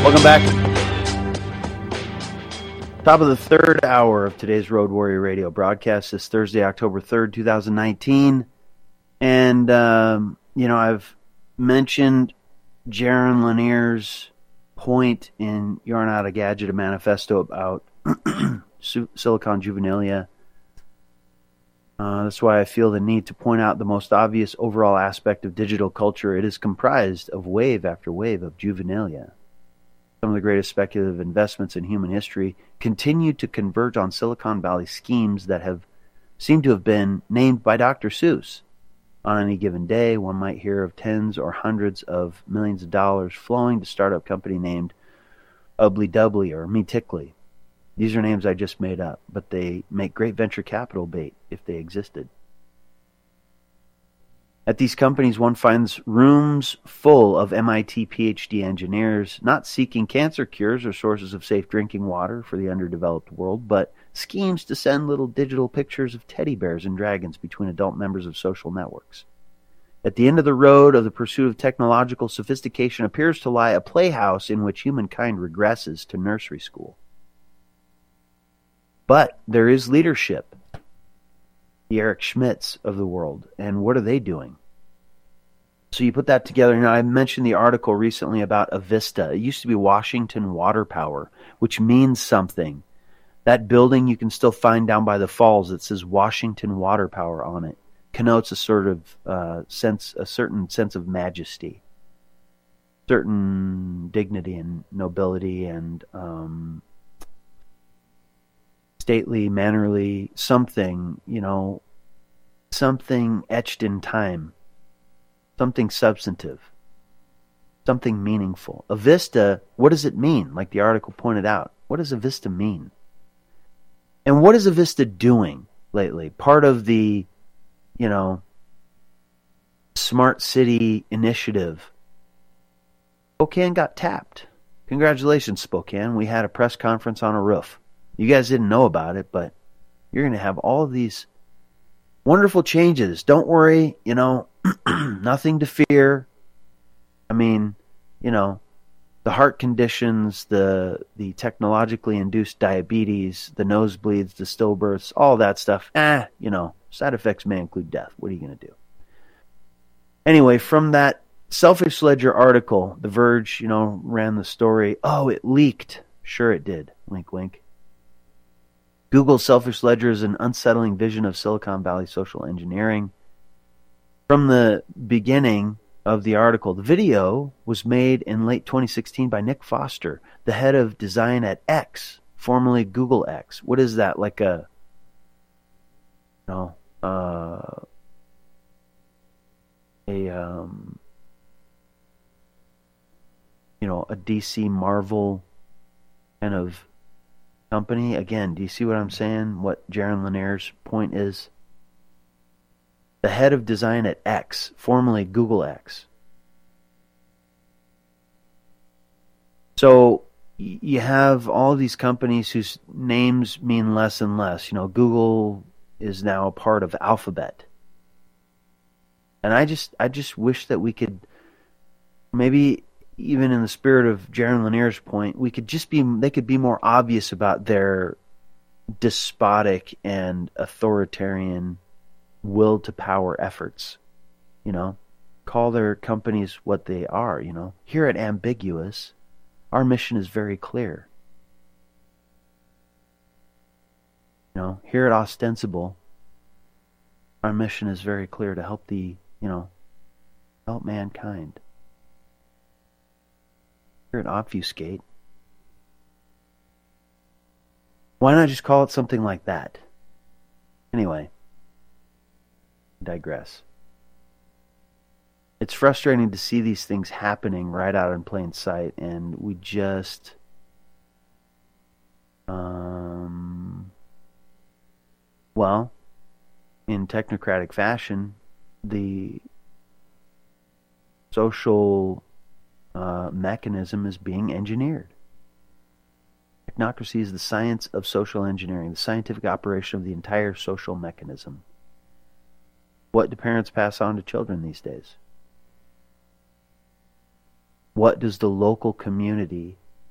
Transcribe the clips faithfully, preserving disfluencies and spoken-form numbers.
Welcome back. Top of the third hour of today's Road Warrior Radio broadcast is Thursday, October third, twenty nineteen. And, um, you know, I've mentioned Jaron Lanier's point in You're Not a Gadget, a manifesto about Silicon Juvenilia. Uh, that's why I feel the need to point out the most obvious overall aspect of digital culture. It is comprised of wave after wave of juvenilia. Some of the greatest speculative investments in human history continue to converge on Silicon Valley schemes that have seemed to have been named by Doctor Seuss. On any given day, one might hear of tens or hundreds of millions of dollars flowing to startup company named Ubly Dubbly or Me Tickly. These are names I just made up, but they make great venture capital bait if they existed. At these companies, one finds rooms full of M I T PhD engineers, not seeking cancer cures or sources of safe drinking water for the underdeveloped world, but schemes to send little digital pictures of teddy bears and dragons between adult members of social networks. At the end of the road of the pursuit of technological sophistication appears to lie a playhouse in which humankind regresses to nursery school. But there is leadership. The Eric Schmidts of the world. And what are they doing? So you put that together. Now, I mentioned the article recently about Avista. It used to be Washington Water Power, which means something. That building you can still find down by the falls that says Washington Water Power on it connotes a sort of uh, sense, a certain sense of majesty, certain dignity and nobility and um, stately, mannerly, something, you know, something etched in time, something substantive, something meaningful. Avista, what does it mean? Like the article pointed out, what does Avista mean? And what is Avista doing lately? Part of the, you know, Smart City initiative. Spokane got tapped. Congratulations, Spokane. We had a press conference on a roof. You guys didn't know about it, but you're going to have all of these wonderful changes. Don't worry, you know, nothing to fear. I mean, you know, the heart conditions, the the technologically induced diabetes, the nosebleeds, the stillbirths, all that stuff, eh, you know, side effects may include death. What are you going to do? Anyway, from that Selfish Ledger article, The Verge, you know, ran the story. Oh, it leaked. Sure it did. Wink, wink. Google's Selfish Ledger is an unsettling vision of Silicon Valley social engineering. From the beginning of the article, the video was made in late twenty sixteen by Nick Foster, the head of design at X, formerly Google X. What is that? Like a, no, uh, a, um, you know, a D C Marvel kind of company. Again, do you see what I'm saying? What Jaron Lanier's point is? The head of design at X, formerly Google X. So you have all these companies whose names mean less and less. You know, Google is now a part of Alphabet. And I just I just wish that we could, maybe even in the spirit of Jaron Lanier's point, we could just be, they could be more obvious about their despotic and authoritarian will to power efforts. You know, call their companies what they are. You know, here at Ambiguous, our mission is very clear. You know, here at Ostensible, our mission is very clear to help the, you know, help mankind. Here at Obfuscate, why not just call it something like that? Anyway, digress. It's frustrating to see these things happening right out in plain sight, and we just um well, in technocratic fashion, the social uh, mechanism is being engineered. Technocracy is the science of social engineering, the scientific operation of the entire social mechanism. What do parents pass on to children these days? What does the local community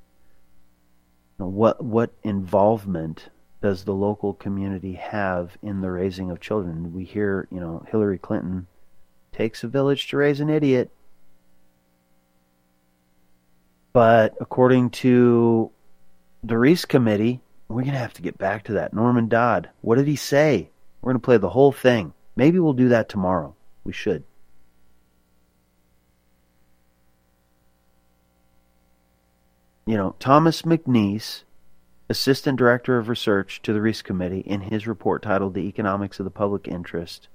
know, what what involvement does the local community have in the raising of children? We hear, you know, Hillary Clinton takes a village to raise an idiot. But according to the Reece Committee, we're going to have to get back to that. Norman Dodd, what did he say? We're going to play the whole thing. Maybe we'll do that tomorrow. We should. You know, Thomas McNeese, Assistant Director of Research to the Reece Committee, in his report titled The Economics of the Public Interest,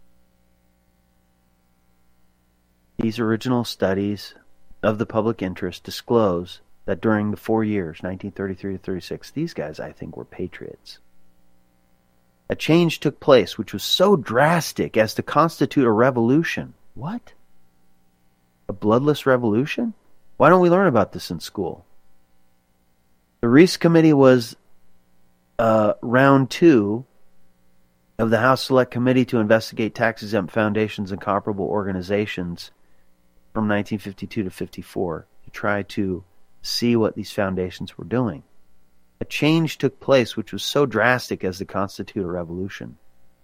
these original studies of the public interest disclose that during the four years, nineteen thirty-three to thirty-six, these guys, I think, were patriots. A change took place which was so drastic as to constitute a revolution. What? A bloodless revolution? Why don't we learn about this in school? The Reece Committee was uh, round two of the House Select Committee to investigate tax-exempt foundations and comparable organizations from nineteen fifty-two to fifty-four to try to see what these foundations were doing. A change took place which was so drastic as to constitute a revolution.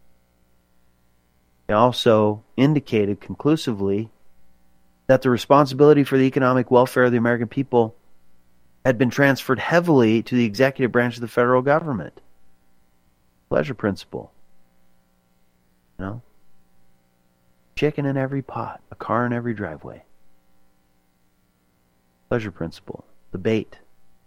They also indicated conclusively that the responsibility for the economic welfare of the American people had been transferred heavily to the executive branch of the federal government. Pleasure principle. You know? Chicken in every pot, a car in every driveway. Pleasure principle. The bait.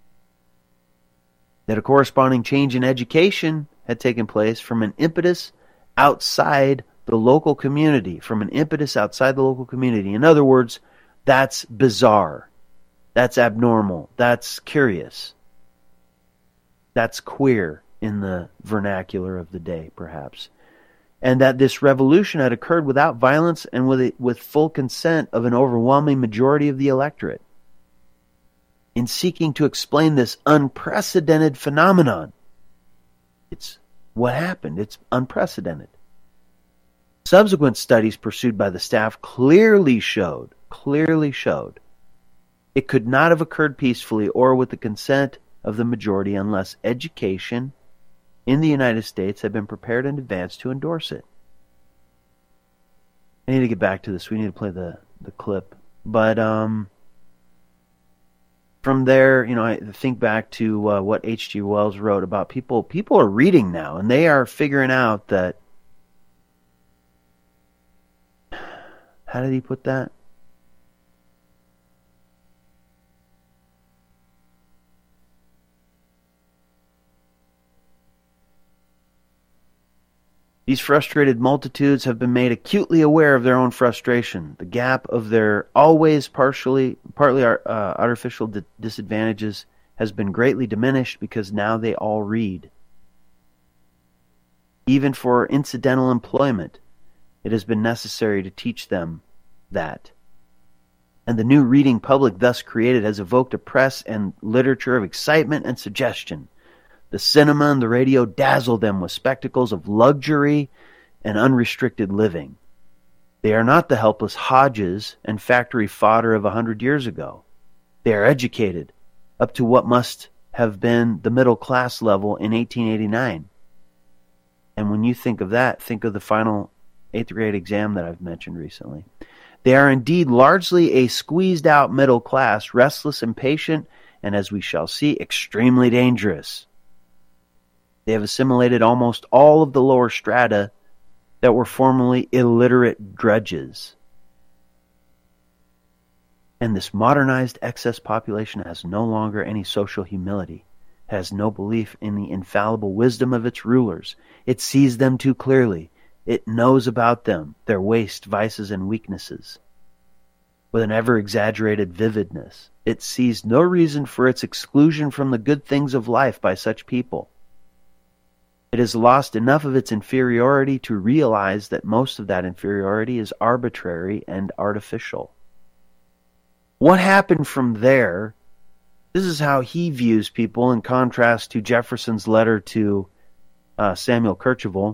That a corresponding change in education had taken place from an impetus outside the local community. From an impetus outside the local community. In other words, that's bizarre. That's abnormal. That's curious. That's queer in the vernacular of the day, perhaps. And that this revolution had occurred without violence and with a, with full consent of an overwhelming majority of the electorate. In seeking to explain this unprecedented phenomenon, it's what happened. It's unprecedented. Subsequent studies pursued by the staff clearly showed, clearly showed, it could not have occurred peacefully or with the consent of the majority unless education in the United States had been prepared in advance to endorse it. I need to get back to this. We need to play the, the clip. But um, from there, you know, I think back to uh, what H G Wells wrote about people. People are reading now, and they are figuring out that. How did he put that? These frustrated multitudes have been made acutely aware of their own frustration, the gap of their always partially, partly uh, artificial di- disadvantages has been greatly diminished because now they all read. Even for incidental employment, it has been necessary to teach them that. And the new reading public thus created has evoked a press and literature of excitement and suggestion. The cinema and the radio dazzle them with spectacles of luxury and unrestricted living. They are not the helpless Hodges and factory fodder of a hundred years ago. They are educated up to what must have been the middle class level in eighteen eighty-nine. And when you think of that, think of the final eighth grade exam that I've mentioned recently. They are indeed largely a squeezed out middle class, restless, impatient, and as we shall see, extremely dangerous. They have assimilated almost all of the lower strata that were formerly illiterate drudges. And this modernized excess population has no longer any social humility, has no belief in the infallible wisdom of its rulers. It sees them too clearly. It knows about them, their waste, vices, and weaknesses. With an ever-exaggerated vividness, it sees no reason for its exclusion from the good things of life by such people. It has lost enough of its inferiority to realize that most of that inferiority is arbitrary and artificial. What happened from there? This is how he views people in contrast to Jefferson's letter to uh, Samuel Kercheval.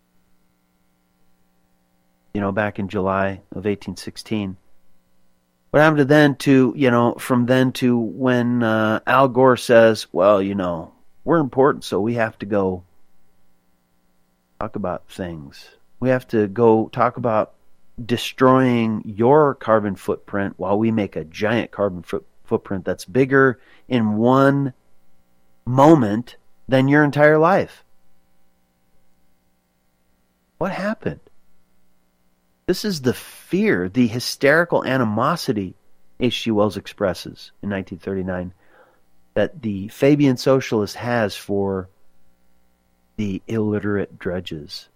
You know, back in July of eighteen sixteen. What happened to then to, you know, from then to when uh, Al Gore says, well, you know, we're important, so we have to go talk about things. We have to go talk about destroying your carbon footprint while we make a giant carbon foot, footprint that's bigger in one moment than your entire life. What happened? This is the fear, the hysterical animosity H G. Wells expresses in nineteen thirty-nine that the Fabian socialist has for the illiterate drudges,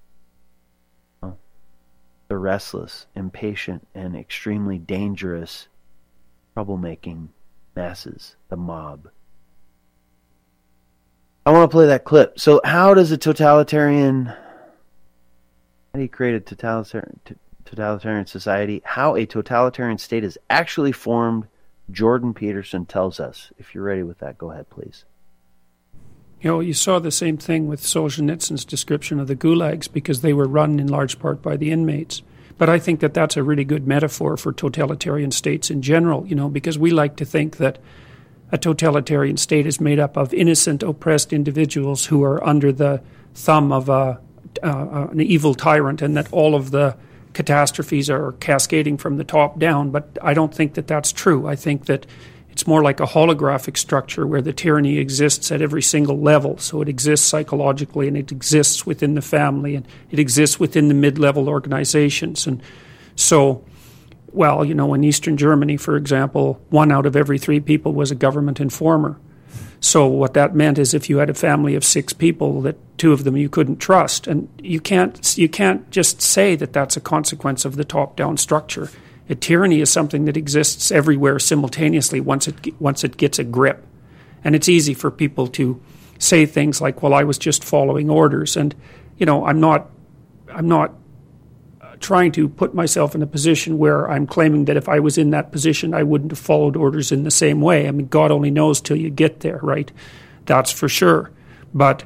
the restless, impatient, and extremely dangerous troublemaking masses, the mob. I want to play that clip. So how does a totalitarian, how do you create a totalitarian, totalitarian society? How a totalitarian state is actually formed, Jordan Peterson tells us. If you're ready with that, go ahead, please. You know, you saw the same thing with Solzhenitsyn's description of the gulags because they were run in large part by the inmates. But I think that that's a really good metaphor for totalitarian states in general, you know, because we like to think that a totalitarian state is made up of innocent, oppressed individuals who are under the thumb of a, uh, an evil tyrant, and that all of the catastrophes are cascading from the top down. But I don't think that that's true. I think that it's more like a holographic structure where the tyranny exists at every single level. So it exists psychologically, and it exists within the family, and it exists within the mid-level organizations. And so, well, you know, in Eastern Germany, for example, one out of every three people was a government informer. So what that meant is if you had a family of six people, that two of them you couldn't trust. And you can't, you can't just say that that's a consequence of the top-down structure. A tyranny is something that exists everywhere simultaneously once it once it gets a grip. And it's easy for people to say things like, well, I was just following orders. And, you know, I'm not I'm not trying to put myself in a position where I'm claiming that if I was in that position, I wouldn't have followed orders in the same way. I mean, God only knows till you get there, right? That's for sure. But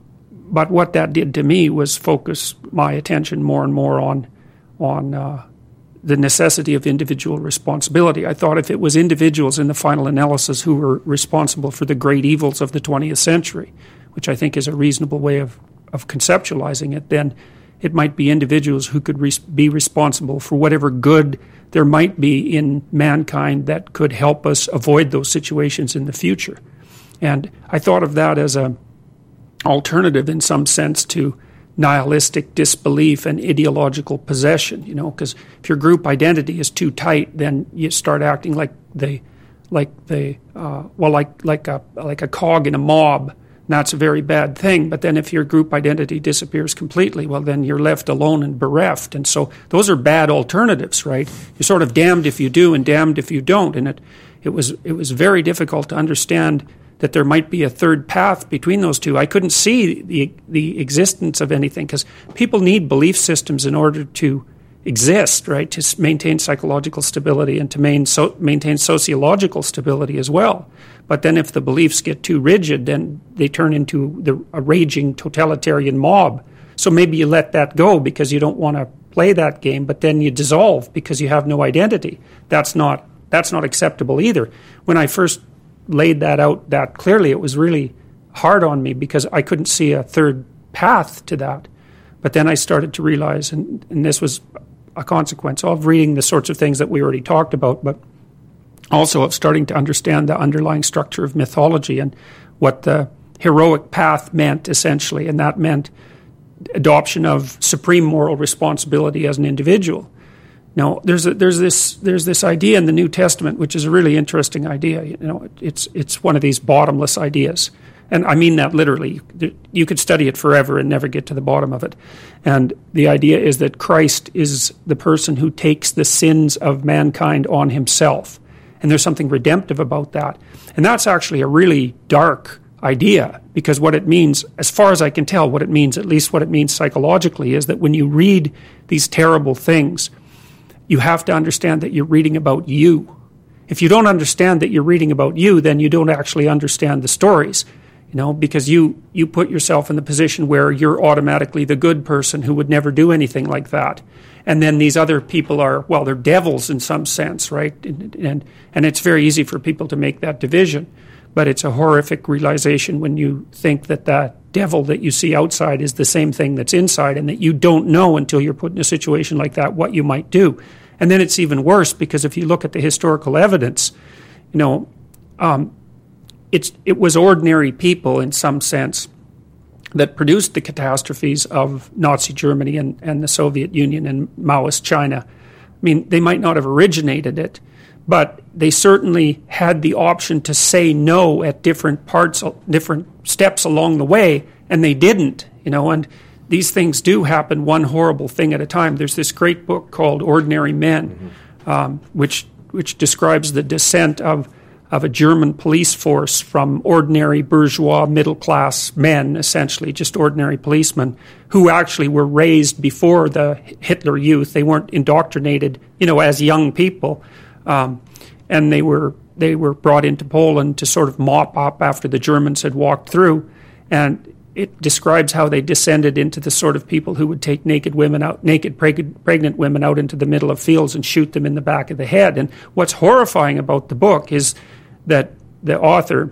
but what that did to me was focus my attention more and more on on uh, the necessity of individual responsibility. I thought if it was individuals in the final analysis who were responsible for the great evils of the twentieth century, which I think is a reasonable way of, of conceptualizing it, then it might be individuals who could res- be responsible for whatever good there might be in mankind that could help us avoid those situations in the future. And I thought of that as an alternative in some sense to nihilistic disbelief and ideological possession, you know, because if your group identity is too tight, then you start acting like the, like the, uh, well, like like a like a cog in a mob. And that's a very bad thing. But then if your group identity disappears completely, well, then you're left alone and bereft. And so those are bad alternatives, right? You're sort of damned if you do and damned if you don't. And it it was it was very difficult to understand that there might be a third path between those two. I couldn't see the the existence of anything because people need belief systems in order to exist, right? To maintain psychological stability and to main, so, maintain sociological stability as well. But then if the beliefs get too rigid, then they turn into the, a raging totalitarian mob. So maybe you let that go because you don't want to play that game, but then you dissolve because you have no identity. That's not that's not acceptable either. When I first laid that out that clearly, it was really hard on me because I couldn't see a third path to that. But then I started to realize, and, and this was a consequence of reading the sorts of things that we already talked about, but also of starting to understand the underlying structure of mythology and what the heroic path meant, essentially, and that meant adoption of supreme moral responsibility as an individual. Now, there's a, there's this there's this idea in the New Testament, which is a really interesting idea. You know, it's it's one of these bottomless ideas, and I mean that literally. You could study it forever and never get to the bottom of it. And the idea is that Christ is the person who takes the sins of mankind on himself, and there's something redemptive about that. And that's actually a really dark idea, because what it means, as far as I can tell, what it means, at least what it means psychologically, is that when you read these terrible things, you have to understand that you're reading about you. If you don't understand that you're reading about you, then you don't actually understand the stories, you know, because you, you put yourself in the position where you're automatically the good person who would never do anything like that. and then these other people are, well, they're devils in some sense, right? And, and and it's very easy for people to make that division, but it's a horrific realization when you think that that devil that you see outside is the same thing that's inside, and that you don't know until you're put in a situation like that what you might do. And then it's even worse, because if you look at the historical evidence, you know, um, it's it was ordinary people in some sense that produced the catastrophes of Nazi Germany and, and the Soviet Union and Maoist China. I mean, they might not have originated it, but they certainly had the option to say no at different parts, different steps along the way, and they didn't, you know, and these things do happen one horrible thing at a time. There's this great book called Ordinary Men, mm-hmm. um, which which describes the descent of of a German police force from ordinary bourgeois middle-class men, essentially, just ordinary policemen, who actually were raised before the Hitler Youth. They weren't indoctrinated, you know, as young people. Um, and they were they were brought into Poland to sort of mop up after the Germans had walked through. And it describes how they descended into the sort of people who would take naked women out, naked preg- pregnant women out into the middle of fields and shoot them in the back of the head. And what's horrifying about the book is that the author,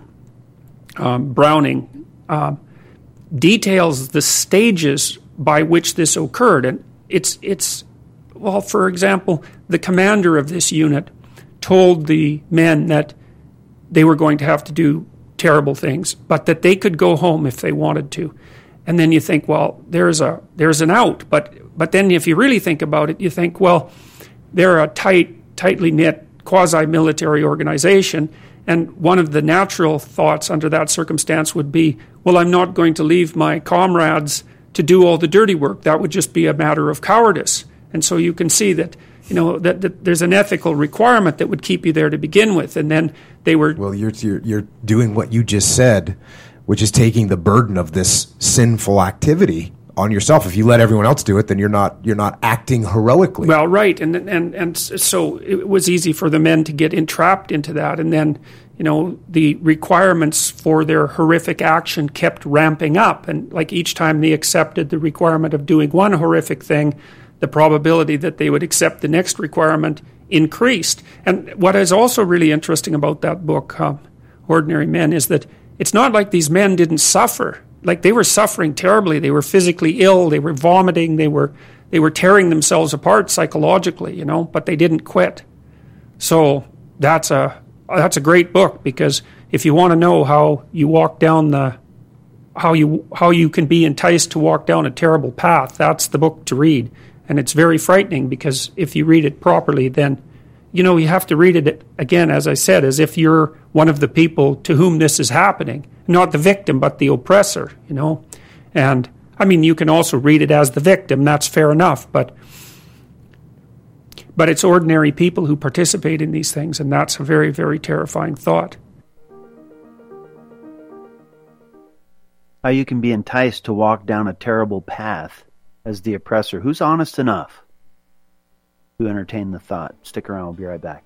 um, Browning, uh, details the stages by which this occurred. And it's, it's, well, for example, the commander of this unit told the men that they were going to have to do terrible things, but that they could go home if they wanted to. And then you think, well, there's a there's an out. But but then if you really think about it, you think, well, they're a tight, tightly knit, quasi-military organization, and one of the natural thoughts under that circumstance would be, well, I'm not going to leave my comrades to do all the dirty work. That would just be a matter of cowardice. And so you can see that, you know, that, that there's an ethical requirement that would keep you there to begin with. And then they were... Well, you're, you're, you're doing what you just said, which is taking the burden of this sinful activity on yourself. If you let everyone else do it, then you're not you're not acting heroically. Well, right. And and and so it was easy for the men to get entrapped into that. And then, you know, the requirements for their horrific action kept ramping up. And like each time they accepted the requirement of doing one horrific thing, the probability that they would accept the next requirement increased. And what is also really interesting about that book, uh, Ordinary Men, is that it's not like these men didn't suffer. Like, they were suffering terribly. They were physically ill. They were vomiting. They were they were tearing themselves apart psychologically, you know, but they didn't quit. So that's a that's a great book, because if you want to know how you walk down the how you how you can be enticed to walk down a terrible path, that's the book to read. And it's very frightening, because if you read it properly, then, you know, you have to read it, again, as I said, as if you're one of the people to whom this is happening. Not the victim, but the oppressor, you know. And, I mean, you can also read it as the victim. That's fair enough. But but it's ordinary people who participate in these things, and that's a very, very terrifying thought. How you can be enticed to walk down a terrible path as the oppressor. Who's honest enough to entertain the thought? Stick around. We'll be right back.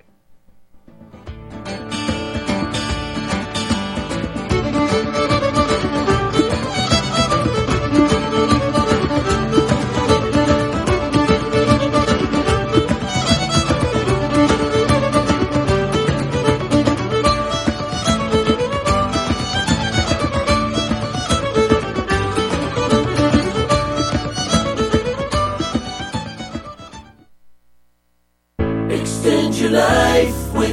Extend your life with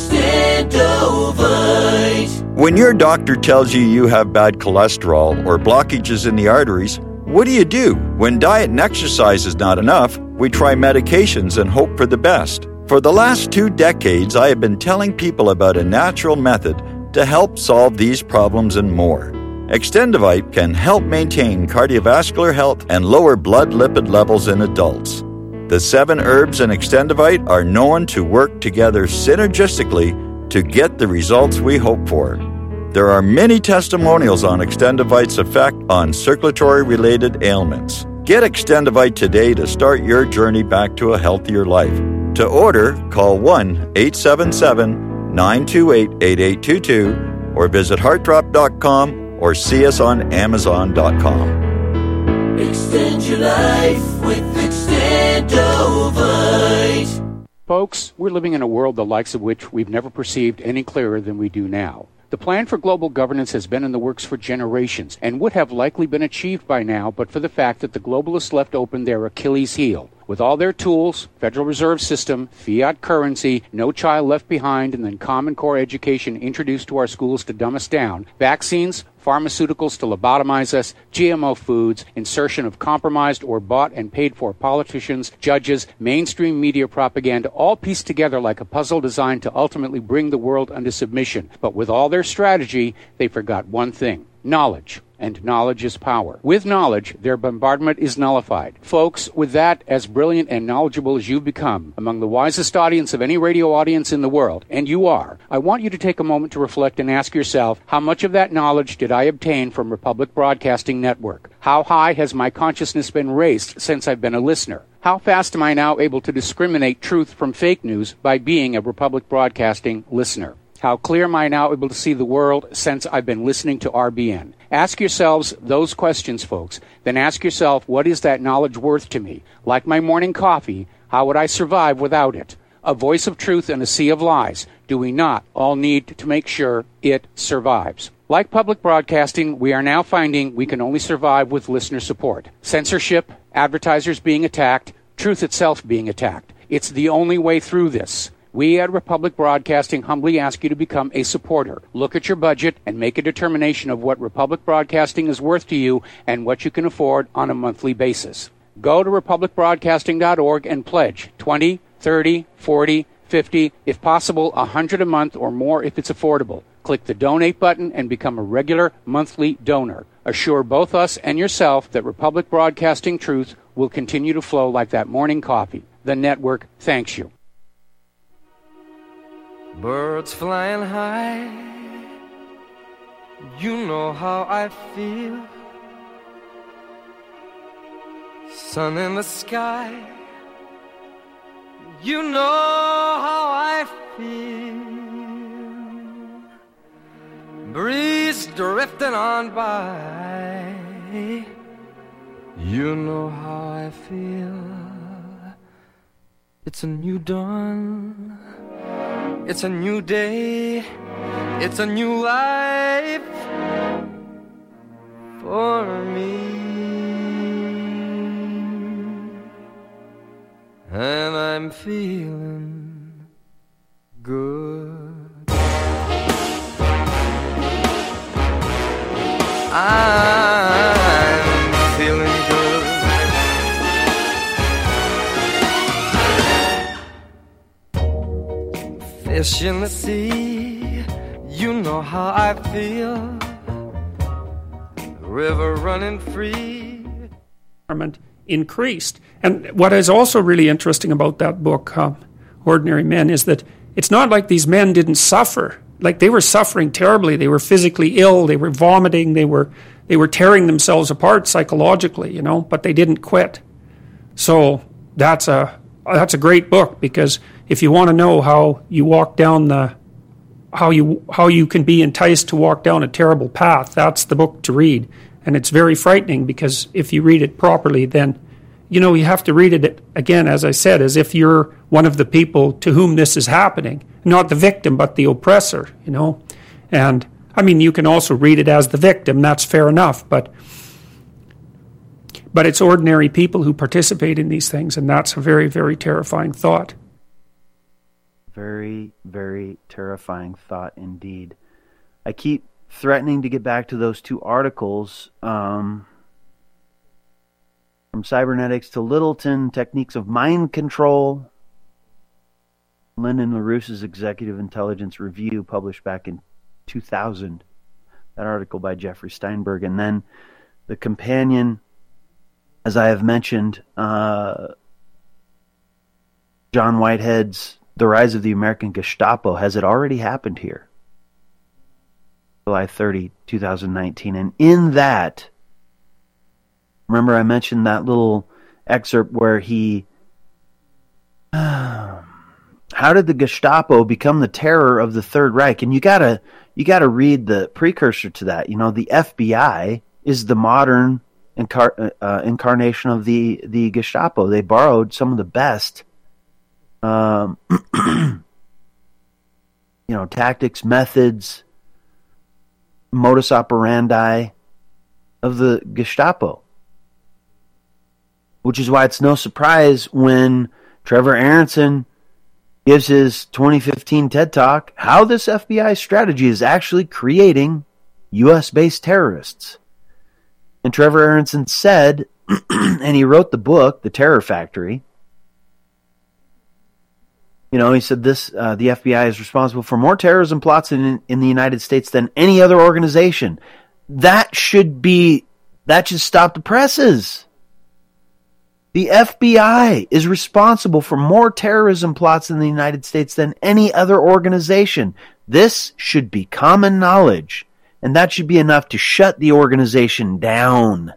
Extendovite. When your doctor tells you you have bad cholesterol or blockages in the arteries, what do you do? When diet and exercise is not enough, we try medications and hope for the best. For the last two decades, I have been telling people about a natural method to help solve these problems and more. Extendovite can help maintain cardiovascular health and lower blood lipid levels in adults. The seven herbs in Extendovite are known to work together synergistically to get the results we hope for. There are many testimonials on Extendovite's effect on circulatory-related ailments. Get Extendovite today to start your journey back to a healthier life. To order, call one eight seven seven, nine two eight, eight eight two two or visit heart drop dot com or see us on amazon dot com. Extend your life with Extend. Candlelight. Folks, we're living in a world the likes of which we've never perceived any clearer than we do now. The plan for global governance has been in the works for generations and would have likely been achieved by now but for the fact that the globalists left open their Achilles heel. With all their tools, Federal Reserve System, fiat currency, no child left behind, and then Common Core education introduced to our schools to dumb us down, vaccines, pharmaceuticals to lobotomize us, G M O foods, insertion of compromised or bought and paid for politicians, judges, mainstream media propaganda, all pieced together like a puzzle designed to ultimately bring the world under submission. But with all their strategy, they forgot one thing: knowledge. And knowledge is power. With knowledge, their bombardment is nullified. Folks, with that, as brilliant and knowledgeable as you've become, among the wisest audience of any radio audience in the world, and you are, I want you to take a moment to reflect and ask yourself, how much of that knowledge did I obtain from Republic Broadcasting Network? How high has my consciousness been raised since I've been a listener? How fast am I now able to discriminate truth from fake news by being a Republic Broadcasting listener? How clear am I now able to see the world since I've been listening to R B N? Ask yourselves those questions, folks. Then ask yourself, what is that knowledge worth to me? Like my morning coffee, how would I survive without it? A voice of truth in a sea of lies. Do we not all need to make sure it survives? Like public broadcasting, we are now finding we can only survive with listener support. Censorship, advertisers being attacked, truth itself being attacked. It's the only way through this. We at Republic Broadcasting humbly ask you to become a supporter. Look at your budget and make a determination of what Republic Broadcasting is worth to you and what you can afford on a monthly basis. Go to republic broadcasting dot org and pledge twenty, thirty, forty, fifty, if possible one hundred a month or more if it's affordable. Click the donate button and become a regular monthly donor. Assure both us and yourself that Republic Broadcasting truth will continue to flow like that morning coffee. The network thanks you. Birds flying high, you know how I feel. Sun in the sky, you know how I feel. Breeze drifting on by, you know how I feel. It's a new dawn, it's a new day, it's a new life for me, and I'm feeling good. I'm feeling good. Fish in the sea, you know how I feel. River running free. Increased. And what is also really interesting about that book, uh, Ordinary Men, is that it's not like these men didn't suffer. Like, they were suffering terribly. They were physically ill. They were vomiting. They were they were tearing themselves apart psychologically, you know, but they didn't quit. So that's a that's a great book, because if you want to know how you walk down the how you how you can be enticed to walk down a terrible path, that's the book to read. And it's very frightening, because if you read it properly, then, you know, you have to read it, again, as I said, as if you're one of the people to whom this is happening. Not the victim, but the oppressor, you know. And, I mean, you can also read it as the victim. That's fair enough. But but it's ordinary people who participate in these things, and that's a very, very terrifying thought. Very, very terrifying thought indeed. I keep threatening to get back to those two articles, um, From Cybernetics to Littleton, Techniques of Mind Control, Lyndon LaRouche's Executive Intelligence Review, published back in two thousand, that article by Jeffrey Steinberg, and then the companion, as I have mentioned, uh, John Whitehead's The Rise of the American Gestapo. Has it already happened here? July thirtieth, twenty nineteen. And in that, remember I mentioned that little excerpt where he... Uh, how did the Gestapo become the terror of the Third Reich? And you gotta you gotta read the precursor to that. You know, the F B I is the modern incar- uh, incarnation of the, the Gestapo. They borrowed some of the best um, you know, tactics, methods, modus operandi of the Gestapo. Which is why it's no surprise when Trevor Aronson gives his twenty fifteen TED Talk how this F B I strategy is actually creating U S-based terrorists. And Trevor Aronson said, and he wrote the book, The Terror Factory. You know, he said this, uh, the F B I is responsible for more terrorism plots in, in the United States than any other organization. That should be, that should stop the presses. The F B I is responsible for more terrorism plots in the United States than any other organization. This should be common knowledge, and that should be enough to shut the organization down.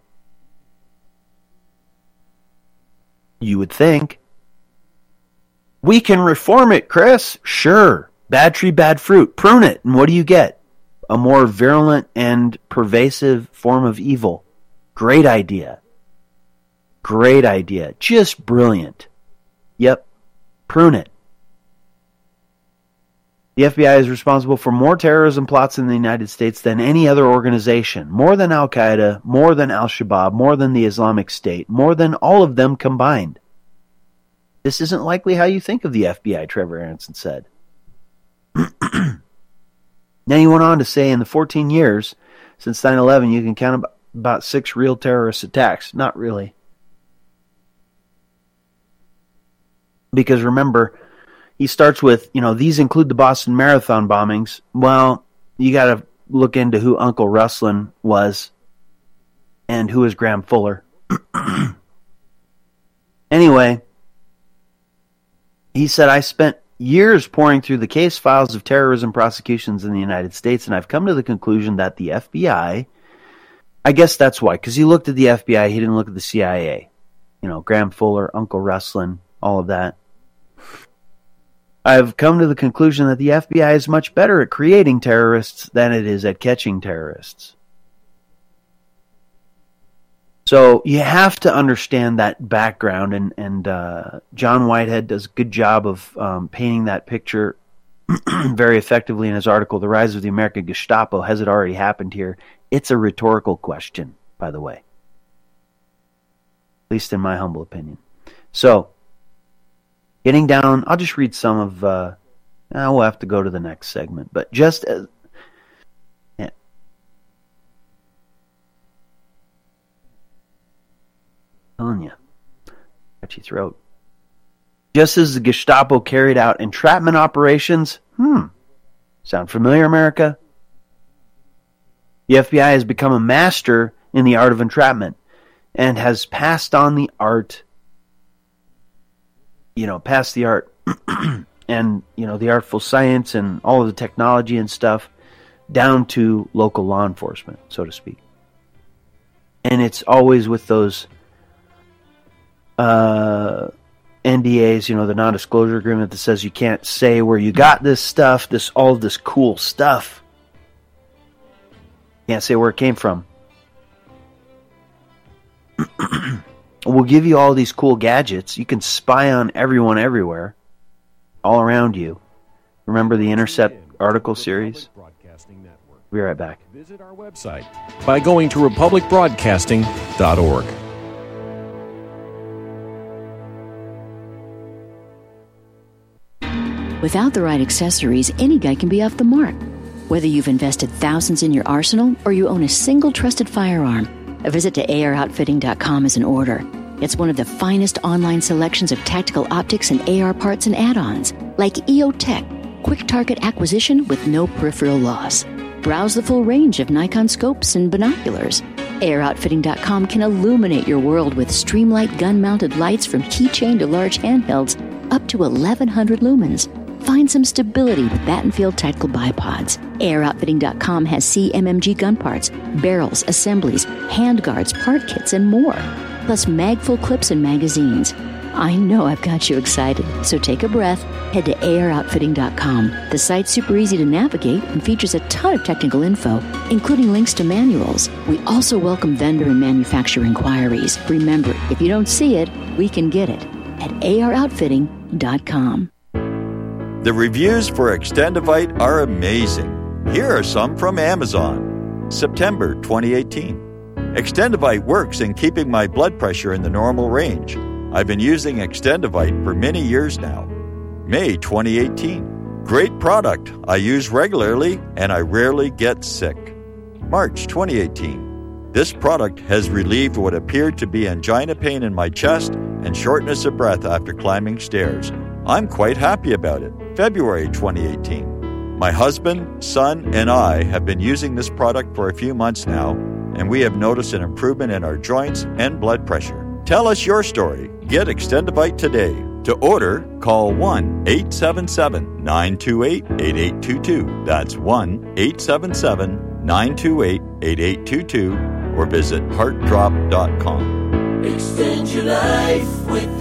You would think. We can reform it, Chris. Sure. Bad tree, bad fruit. Prune it, and what do you get? A more virulent and pervasive form of evil. Great idea. Great idea. Just brilliant. Yep. Prune it. The F B I is responsible for more terrorism plots in the United States than any other organization. More than Al-Qaeda, more than Al-Shabaab, more than the Islamic State, more than all of them combined. This isn't likely how you think of the F B I, Trevor Aronson said. Then he went on to say in the fourteen years since nine eleven, you can count about six real terrorist attacks. Not really. Because remember, he starts with, you know, these include the Boston Marathon bombings. Well, you got to look into who Uncle Ruslan was and who is Graham Fuller. Anyway, he said, I spent years poring through the case files of terrorism prosecutions in the United States, and I've come to the conclusion that the F B I, I guess that's why, because he looked at the F B I, he didn't look at the C I A. You know, Graham Fuller, Uncle Ruslan, all of that. I've come to the conclusion that the F B I is much better at creating terrorists than it is at catching terrorists. So you have to understand that background, and, and uh, John Whitehead does a good job of um, painting that picture very effectively in his article, The Rise of the American Gestapo, Has It Already Happened Here? It's a rhetorical question, by the way. At least in my humble opinion. So, getting down, I'll just read some of, uh, we'll have to go to the next segment, but just as, yeah. Telling you, catchy throat. Just as the Gestapo carried out entrapment operations, hmm, sound familiar, America? The F B I has become a master in the art of entrapment and has passed on the art you know, past the art and, you know, the artful science and all of the technology and stuff down to local law enforcement, so to speak. And it's always with those uh, N D As, you know, the non-disclosure agreement that says you can't say where you got this stuff, this all of this cool stuff. Can't say where it came from. We'll give you all these cool gadgets. You can spy on everyone everywhere, all around you. Remember the Intercept article series? We'll be right back. Visit our website by going to republic broadcasting dot org. Without the right accessories, any guy can be off the mark. Whether you've invested thousands in your arsenal or you own a single trusted firearm, a visit to A R outfitting dot com is in order. It's one of the finest online selections of tactical optics and A R parts and add-ons, like E O Tech, quick target acquisition with no peripheral loss. Browse the full range of Nikon scopes and binoculars. A R outfitting dot com can illuminate your world with Streamlight gun-mounted lights from keychain to large handhelds, up to eleven hundred lumens. Find some stability with Battenfield Tactical Bipods. A R outfitting dot com has C M M G gun parts, barrels, assemblies, handguards, part kits, and more. Plus mag-full clips and magazines. I know I've got you excited, so take a breath. Head to A R outfitting dot com. The site's super easy to navigate and features a ton of technical info, including links to manuals. We also welcome vendor and manufacturer inquiries. Remember, if you don't see it, we can get it at A R outfitting dot com. The reviews for Extendivite are amazing. Here are some from Amazon. September twenty eighteen. Extendivite works in keeping my blood pressure in the normal range. I've been using Extendivite for many years now. May twenty eighteen. Great product. I use regularly and I rarely get sick. March twenty eighteen. This product has relieved what appeared to be angina pain in my chest and shortness of breath after climbing stairs. I'm quite happy about it. February twenty eighteen. My husband, son, and I have been using this product for a few months now, and we have noticed an improvement in our joints and blood pressure. Tell us your story. Get Extendivite today. To order, call one eight seven seven, nine two eight, eight eight two two. That's one eight seven seven, nine two eight, eight eight two two or visit heart drop dot com. Extend your life with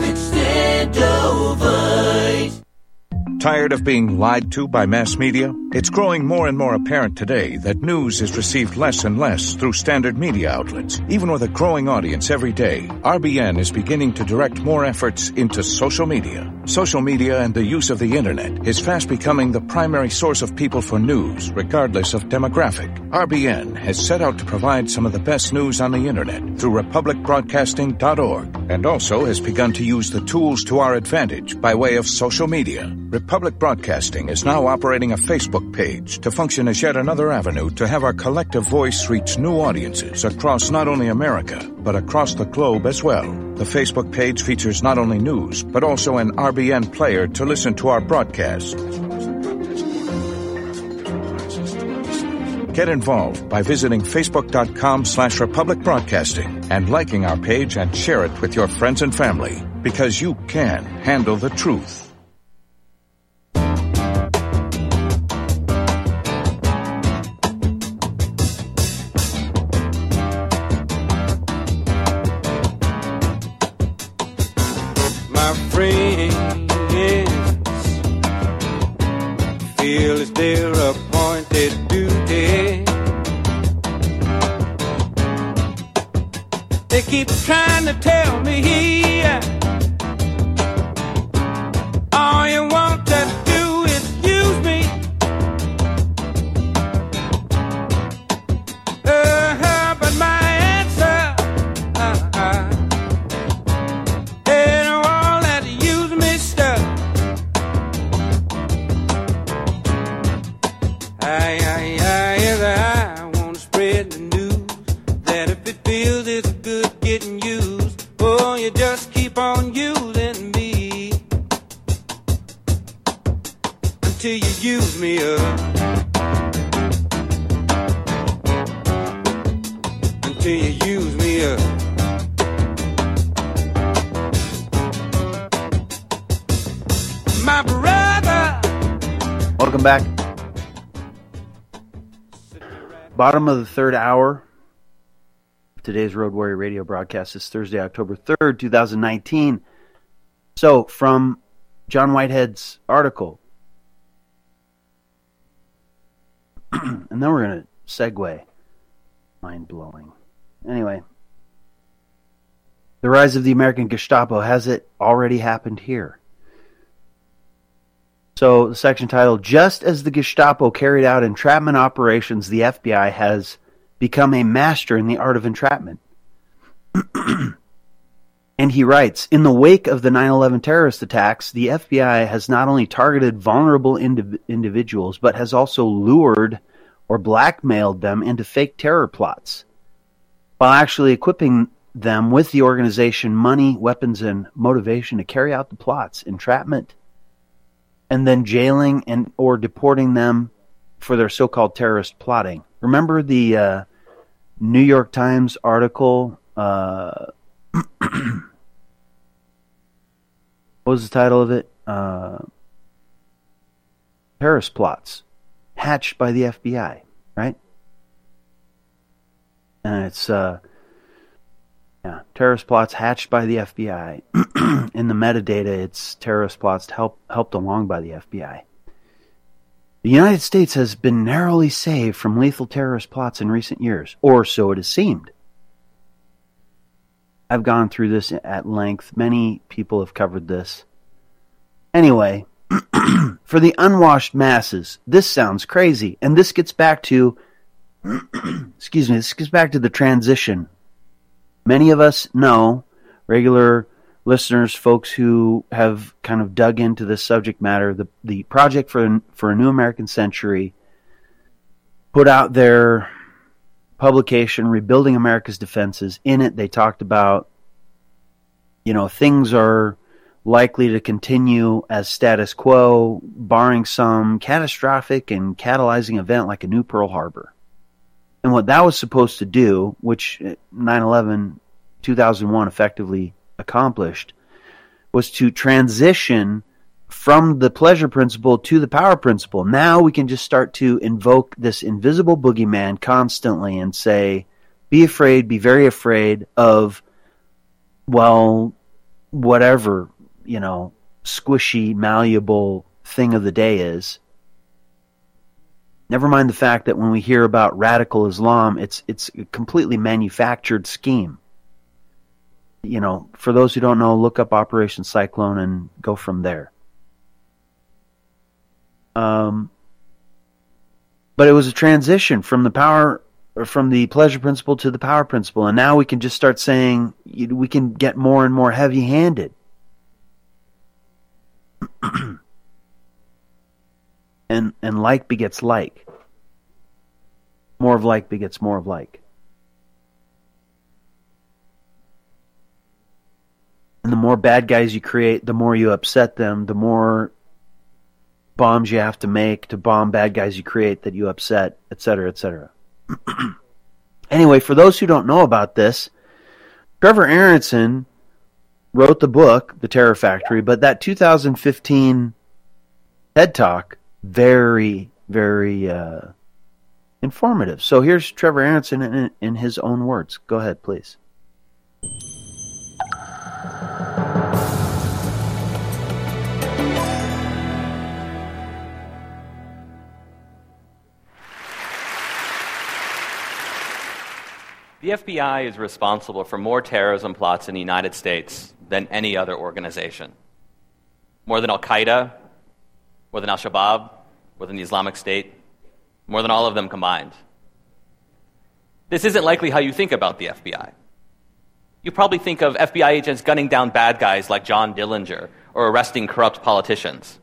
Extendovite. Tired of being lied to by mass media? It's growing more and more apparent today that news is received less and less through standard media outlets. Even with a growing audience every day, R B N is beginning to direct more efforts into social media. Social media and the use of the internet is fast becoming the primary source of people for news, regardless of demographic. R B N has set out to provide some of the best news on the internet through republic broadcasting dot org, and also has begun to use the tools to our advantage by way of social media. Republic Broadcasting is now operating a Facebook page to function as yet another avenue to have our collective voice reach new audiences across not only America, but across the globe as well. The Facebook page features not only news, but also an R B N player to listen to our broadcasts. Get involved by visiting facebook.com slash Republic Broadcasting and liking our page and share it with your friends and family, because you can handle the truth. Feel it's their appointed duty. They keep trying to tell me all you want to do is use me. Uh-huh, but my answer uh-uh, ain't all that use me stuff. I, I, I, yes, I want to spread the news that if it feels it's good getting used, oh, you just keep on using me until you use me up, until you use me up. My brother. Welcome back. Bottom of the third hour of today's Road Warrior Radio broadcast is Thursday, October third, twenty nineteen. So, from John Whitehead's article, and then we're going to segue. Mind-blowing. Anyway, the rise of the American Gestapo, has it already happened here? So, the section titled, Just as the Gestapo carried out entrapment operations, the F B I has become a master in the art of entrapment. And he writes, in the wake of the nine eleven terrorist attacks, the F B I has not only targeted vulnerable indiv- individuals, but has also lured or blackmailed them into fake terror plots, while actually equipping them with the organization, money, weapons, and motivation to carry out the plots. Entrapment, and then jailing and or deporting them for their so-called terrorist plotting. Remember the uh, New York Times article? Uh, what was the title of it? Uh, terrorist plots hatched by the F B I, right? And it's uh, Yeah, terrorist plots hatched by the F B I. In the metadata, it's terrorist plots help, helped along by the F B I. The United States has been narrowly saved from lethal terrorist plots in recent years, or so it has seemed. I've gone through this at length. Many people have covered this. Anyway, for the unwashed masses, this sounds crazy. And this gets back to, excuse me, this gets back to the transition. Many of us know, regular listeners, folks who have kind of dug into this subject matter, the, the Project for, for a New American Century put out their publication, Rebuilding America's Defenses. In it, they talked about, you know, things are likely to continue as status quo, barring some catastrophic and catalyzing event like a new Pearl Harbor. And what that was supposed to do, which nine eleven two thousand one effectively accomplished, was to transition from the pleasure principle to the power principle. Now we can just start to invoke this invisible boogeyman constantly and say, be afraid, be very afraid of, well, whatever, you know, squishy, malleable thing of the day is. Never mind the fact that when we hear about radical Islam, it's it's a completely manufactured scheme. You know, for those who don't know, look up Operation Cyclone and go from there. Um, but it was a transition from the power, or from the pleasure principle to the power principle, and now we can just start saying we can get more and more heavy-handed. and and like begets like. More of like begets more of like. And the more bad guys you create, the more you upset them, the more bombs you have to make to bomb bad guys you create that you upset, et cetera, et cetera. Anyway, for those who don't know about this, Trevor Aaronson wrote the book, The Terror Factory, but that two thousand fifteen TED Talk, very, very uh, informative. So here's Trevor Aaronson in, in his own words. Go ahead, please. The F B I is responsible for more terrorism plots in the United States than any other organization. More than Al-Qaeda, more than Al-Shabaab, more than the Islamic State, more than all of them combined. This isn't likely how you think about the F B I. You probably think of F B I agents gunning down bad guys like John Dillinger or arresting corrupt politicians.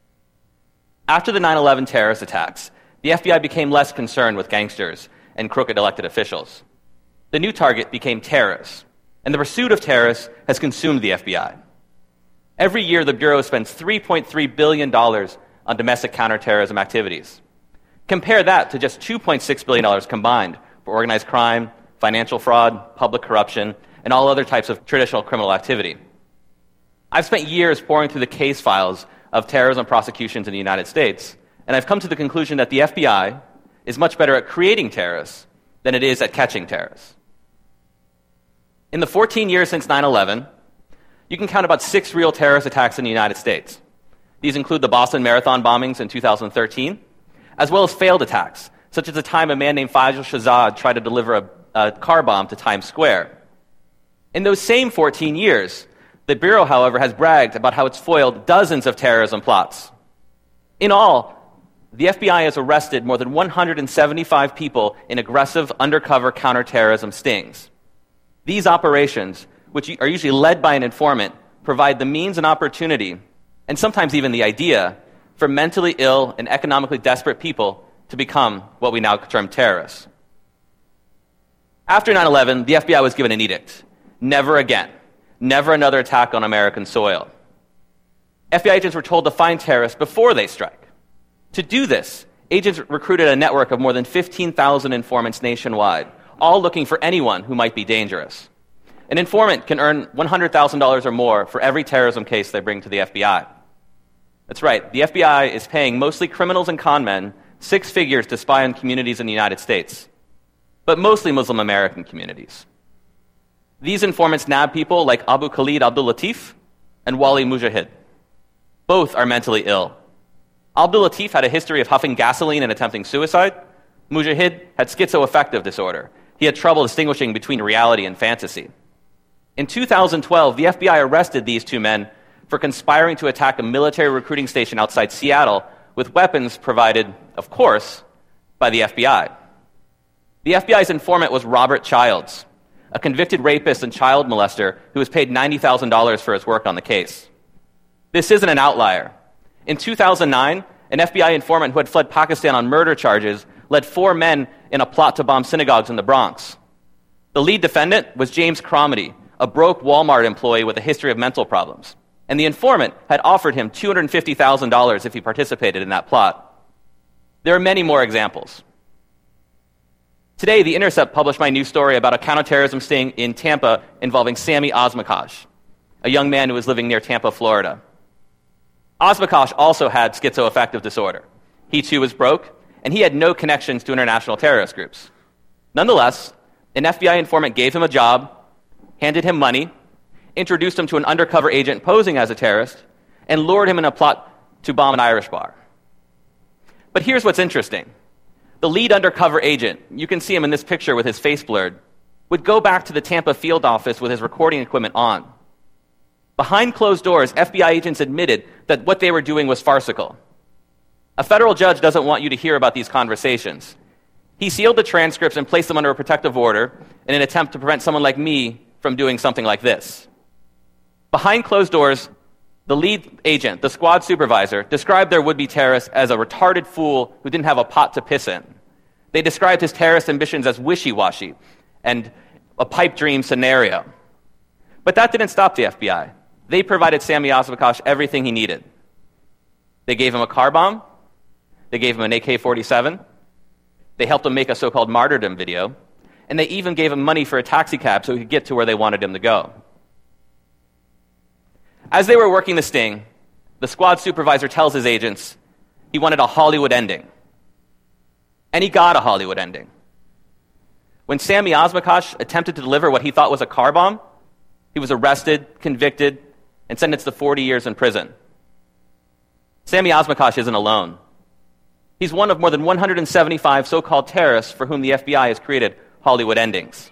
After the nine eleven terrorist attacks, the F B I became less concerned with gangsters and crooked elected officials. The new target became terrorists, and the pursuit of terrorists has consumed the F B I. Every year, the Bureau spends three point three billion dollars on domestic counterterrorism activities. Compare that to just two point six billion dollars combined for organized crime, financial fraud, public corruption, and all other types of traditional criminal activity. I've spent years poring through the case files of terrorism prosecutions in the United States, and I've come to the conclusion that the F B I is much better at creating terrorists than it is at catching terrorists. In the fourteen years since nine eleven, you can count about six real terrorist attacks in the United States. These include the Boston Marathon bombings in two thousand thirteen, as well as failed attacks, such as the time a man named Faisal Shahzad tried to deliver a, a car bomb to Times Square. In those same fourteen years, the Bureau, however, has bragged about how it's foiled dozens of terrorism plots. In all, the F B I has arrested more than one hundred seventy-five people in aggressive undercover counterterrorism stings. These operations, which are usually led by an informant, provide the means and opportunity, and sometimes even the idea, for mentally ill and economically desperate people to become what we now term terrorists. After nine eleven, the F B I was given an edict. Never again. Never another attack on American soil. F B I agents were told to find terrorists before they strike. To do this, agents recruited a network of more than fifteen thousand informants nationwide, all looking for anyone who might be dangerous. An informant can earn one hundred thousand dollars or more for every terrorism case they bring to the F B I. That's right, the F B I is paying mostly criminals and con men six figures to spy on communities in the United States, but mostly Muslim American communities. These informants nab people like Abu Khalid Abdul Latif and Wali Mujahid. Both are mentally ill. Abdul Latif had a history of huffing gasoline and attempting suicide. Mujahid had schizoaffective disorder. He had trouble distinguishing between reality and fantasy. In two thousand twelve, the F B I arrested these two men for conspiring to attack a military recruiting station outside Seattle with weapons provided, of course, by the F B I. The F B I's informant was Robert Childs, a convicted rapist and child molester who was paid ninety thousand dollars for his work on the case. This isn't an outlier. In two thousand nine, an F B I informant who had fled Pakistan on murder charges led four men in a plot to bomb synagogues in the Bronx. The lead defendant was James Cromedy, a broke Walmart employee with a history of mental problems. And the informant had offered him two hundred fifty thousand dollars if he participated in that plot. There are many more examples. Today, The Intercept published my new story about a counterterrorism sting in Tampa involving Sammy Osmakash, a young man who was living near Tampa, Florida. Osmakash also had schizoaffective disorder. He too was broke, and he had no connections to international terrorist groups. Nonetheless, an F B I informant gave him a job, handed him money, introduced him to an undercover agent posing as a terrorist, and lured him in a plot to bomb an Irish bar. But here's what's interesting. The lead undercover agent, you can see him in this picture with his face blurred, would go back to the Tampa field office with his recording equipment on. Behind closed doors, F B I agents admitted that what they were doing was farcical. A federal judge doesn't want you to hear about these conversations. He sealed the transcripts and placed them under a protective order in an attempt to prevent someone like me from doing something like this. Behind closed doors, the lead agent, the squad supervisor, described their would-be terrorist as a retarded fool who didn't have a pot to piss in. They described his terrorist ambitions as wishy-washy and a pipe dream scenario. But that didn't stop the F B I. They provided Sammy Osmakash everything he needed. They gave him a car bomb. They gave him an A K forty-seven. They helped him make a so-called martyrdom video. And they even gave him money for a taxi cab so he could get to where they wanted him to go. As they were working the sting, the squad supervisor tells his agents he wanted a Hollywood ending. And he got a Hollywood ending. When Sammy Osmakash attempted to deliver what he thought was a car bomb, he was arrested, convicted, and sentenced to forty years in prison. Sammy Osmakash isn't alone. He's one of more than one hundred seventy-five so-called terrorists for whom the F B I has created Hollywood endings.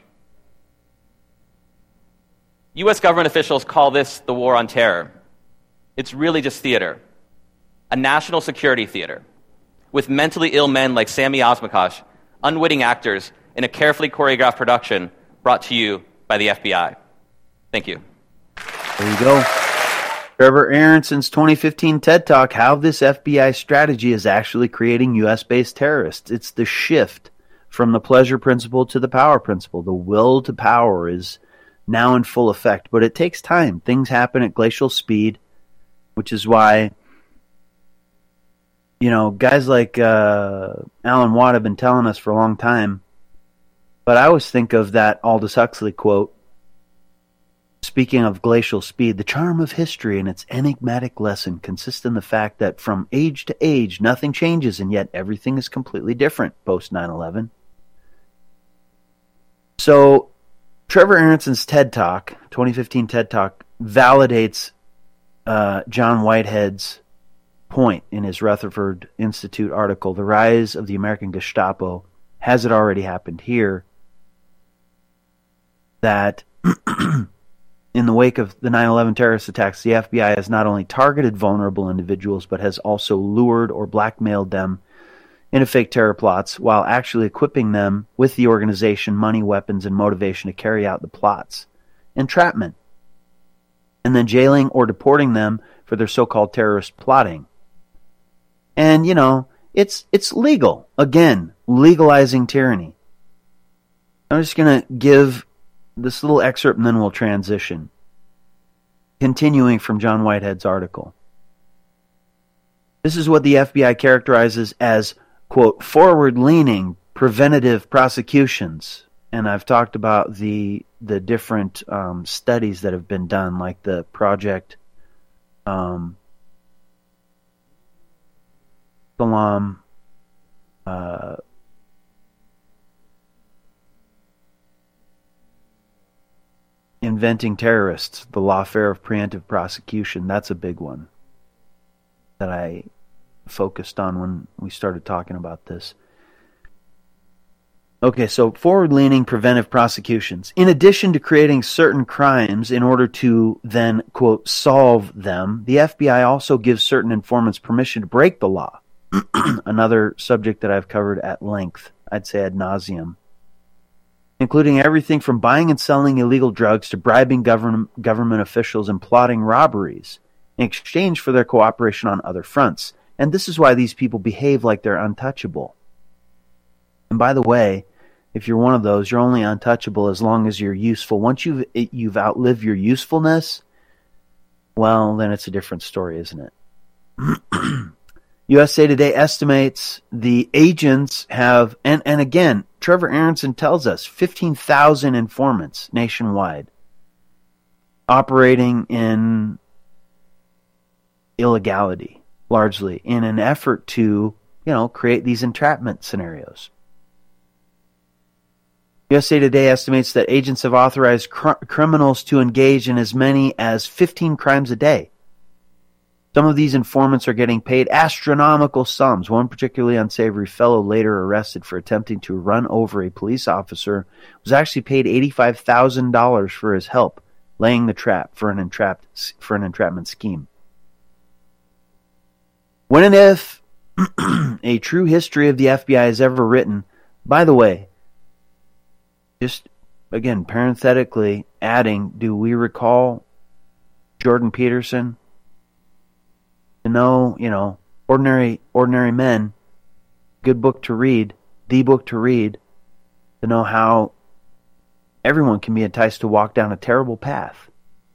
U S government officials call this the war on terror. It's really just theater, a national security theater, with mentally ill men like Sammy Osmakash, unwitting actors in a carefully choreographed production brought to you by the F B I. Thank you. There you go. Trevor Aronson's twenty fifteen TED Talk, How This F B I Strategy is Actually Creating U S-Based Terrorists. It's the shift from the pleasure principle to the power principle. The will to power is now in full effect, but it takes time. Things happen at glacial speed, which is why, you know, guys like uh, Alan Watt have been telling us for a long time, but I always think of that Aldous Huxley quote, speaking of glacial speed, the charm of history and its enigmatic lesson consists in the fact that from age to age, nothing changes, and yet everything is completely different post nine eleven. So, Trevor Aronson's TED Talk, twenty fifteen TED Talk, validates uh, John Whitehead's point in his Rutherford Institute article, The Rise of the American Gestapo. Has it already happened here? That in the wake of the nine eleven terrorist attacks, the F B I has not only targeted vulnerable individuals, but has also lured or blackmailed them into fake terror plots while actually equipping them with the organization, money, weapons, and motivation to carry out the plots. Entrapment. And then jailing or deporting them for their so-called terrorist plotting. And, you know, it's it's legal. Again, legalizing tyranny. I'm just going to give this little excerpt and then we'll transition. Continuing from John Whitehead's article. This is what the F B I characterizes as, quote, forward-leaning preventative prosecutions. And I've talked about the the different um, studies that have been done, like the Project um, Salam, uh, inventing terrorists, the lawfare of preemptive prosecution. That's a big one that I focused on when we started talking about this. Okay, so forward-leaning preventive prosecutions. In addition to creating certain crimes in order to then, quote, solve them, the F B I also gives certain informants permission to break the law. Another subject that I've covered at length, I'd say ad nauseum, including everything from buying and selling illegal drugs to bribing government, government officials and plotting robberies in exchange for their cooperation on other fronts. And this is why these people behave like they're untouchable. And by the way, if you're one of those, you're only untouchable as long as you're useful. Once you've you've outlived your usefulness, well, then it's a different story, isn't it? U S A Today estimates the agents have, and, and again, Trevor Aronson tells us, fifteen thousand informants nationwide operating in illegality, largely, in an effort to, you know, create these entrapment scenarios. U S A Today estimates that agents have authorized cr- criminals to engage in as many as fifteen crimes a day. Some of these informants are getting paid astronomical sums. One particularly unsavory fellow later arrested for attempting to run over a police officer was actually paid eighty-five thousand dollars for his help laying the trap for an entrapped for an entrapment scheme. When and if a true history of the F B I is ever written, by the way, just, again, parenthetically adding, do we recall Jordan Peterson? To know, you know, ordinary ordinary men, good book to read, the book to read, to know how everyone can be enticed to walk down a terrible path.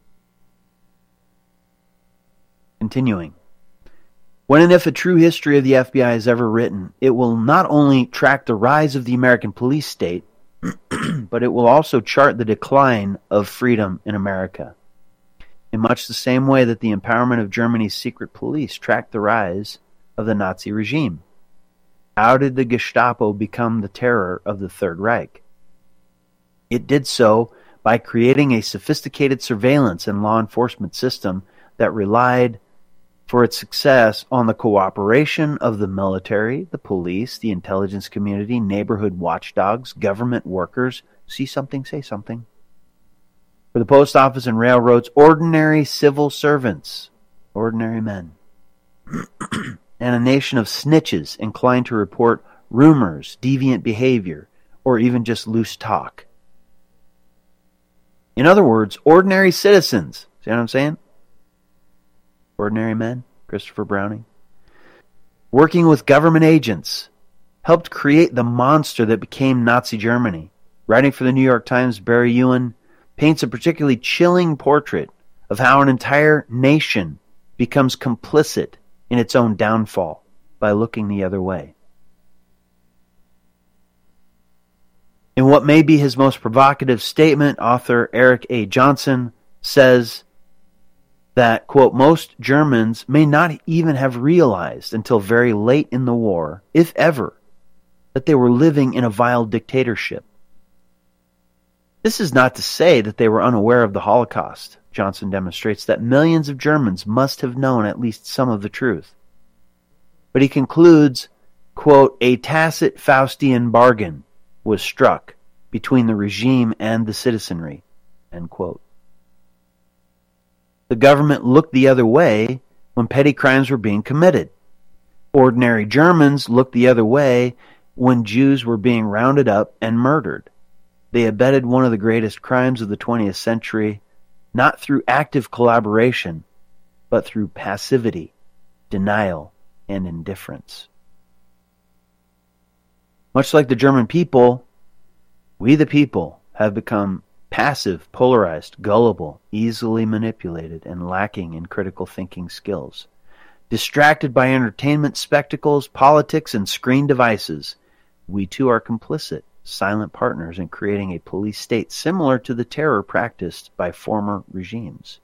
Continuing. When and if a true history of the F B I is ever written, it will not only track the rise of the American police state, but it will also chart the decline of freedom in America. In much the same way that the empowerment of Germany's secret police tracked the rise of the Nazi regime. How did the Gestapo become the terror of the Third Reich? It did so by creating a sophisticated surveillance and law enforcement system that relied for its success on the cooperation of the military, the police, the intelligence community, neighborhood watchdogs, government workers. See something, say something. For the post office and railroads, ordinary civil servants, ordinary men, and a nation of snitches inclined to report rumors, deviant behavior, or even just loose talk. In other words, ordinary citizens. See what I'm saying? Ordinary men, Christopher Browning, working with government agents, helped create the monster that became Nazi Germany. Writing for the New York Times, Barry Ewan paints a particularly chilling portrait of how an entire nation becomes complicit in its own downfall by looking the other way. In what may be his most provocative statement, author Eric A. Johnson says that, quote, most Germans may not even have realized until very late in the war, if ever, that they were living in a vile dictatorship. This is not to say that they were unaware of the Holocaust. Johnson demonstrates that millions of Germans must have known at least some of the truth. But he concludes, quote, a tacit Faustian bargain was struck between the regime and the citizenry, end quote. The government looked the other way when petty crimes were being committed. Ordinary Germans looked the other way when Jews were being rounded up and murdered. They abetted one of the greatest crimes of the twentieth century, not through active collaboration, but through passivity, denial, and indifference. Much like the German people, we the people have become passive, polarized, gullible, easily manipulated, and lacking in critical thinking skills. Distracted by entertainment spectacles, politics, and screen devices, we too are complicit, silent partners in creating a police state similar to the terror practiced by former regimes.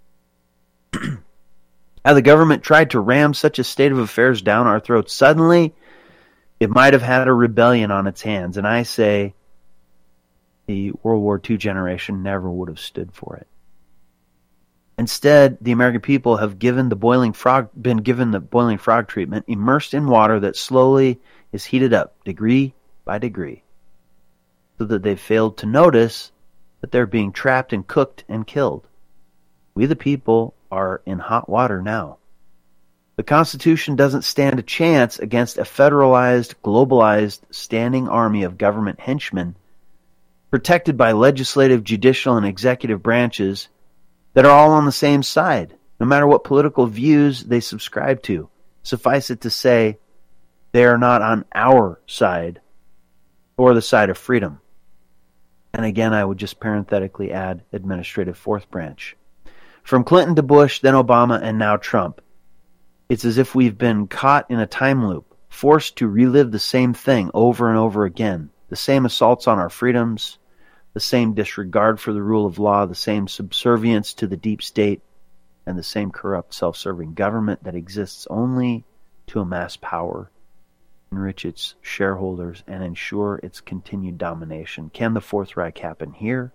Had the government tried to ram such a state of affairs down our throats suddenly, it might have had a rebellion on its hands, and I say, the World War Two generation never would have stood for it. Instead, the American people have given the boiling frog, been given the boiling frog treatment, immersed in water that slowly is heated up, degree by degree, so that they've failed to notice that they're being trapped and cooked and killed. We the people are in hot water now. The Constitution doesn't stand a chance against a federalized, globalized, standing army of government henchmen, protected by legislative, judicial, and executive branches that are all on the same side, no matter what political views they subscribe to. Suffice it to say, they are not on our side or the side of freedom. And again, I would just parenthetically add administrative fourth branch. From Clinton to Bush, then Obama, and now Trump, it's as if we've been caught in a time loop, forced to relive the same thing over and over again, the same assaults on our freedoms, the same disregard for the rule of law, the same subservience to the deep state, and the same corrupt, self-serving government that exists only to amass power, enrich its shareholders, and ensure its continued domination. Can the Fourth Reich happen here?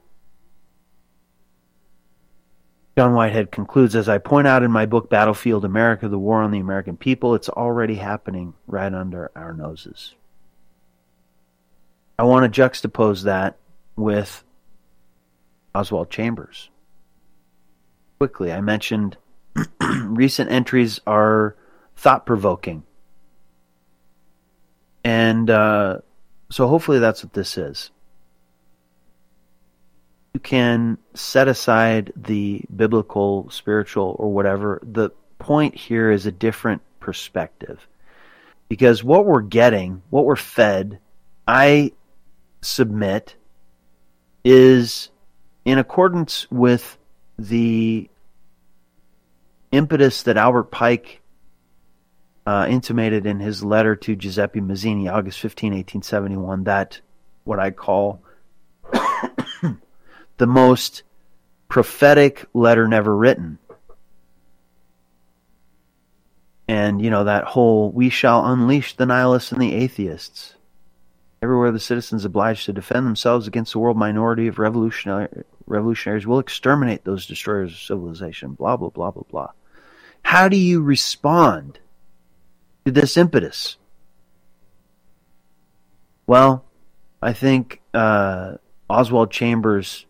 John Whitehead concludes, as I point out in my book, Battlefield America, The War on the American People, it's already happening right under our noses. I want to juxtapose that with Oswald Chambers. Quickly, I mentioned recent entries are thought-provoking. And uh, so hopefully that's what this is. You can set aside the biblical, spiritual, or whatever. The point here is a different perspective. Because what we're getting, what we're fed, I submit, is in accordance with the impetus that Albert Pike uh, intimated in his letter to Giuseppe Mazzini, August fifteenth, eighteen seventy-one, that what I call the most prophetic letter never written. And, you know, that whole, we shall unleash the nihilists and the atheists. Everywhere the citizens obliged to defend themselves against the world minority of revolutionary, revolutionaries will exterminate those destroyers of civilization, blah, blah, blah, blah, blah. How do you respond to this impetus? Well, I think uh, Oswald Chambers'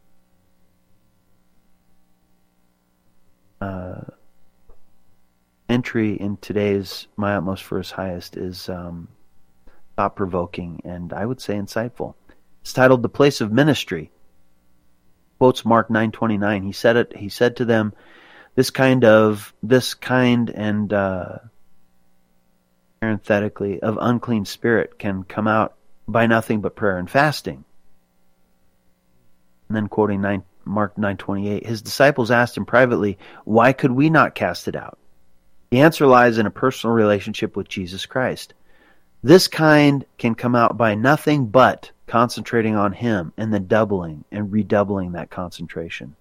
uh, entry in today's My Utmost for His Highest is um, thought-provoking and I would say insightful. It's titled "The Place of Ministry." Quotes Mark nine twenty-nine. He said it. He said to them, "This kind of this kind and uh, parenthetically of unclean spirit can come out by nothing but prayer and fasting." And then quoting nine, Mark nine twenty-eight, his disciples asked him privately, "Why could we not cast it out?" The answer lies in a personal relationship with Jesus Christ. This kind can come out by nothing but concentrating on Him and then doubling and redoubling that concentration.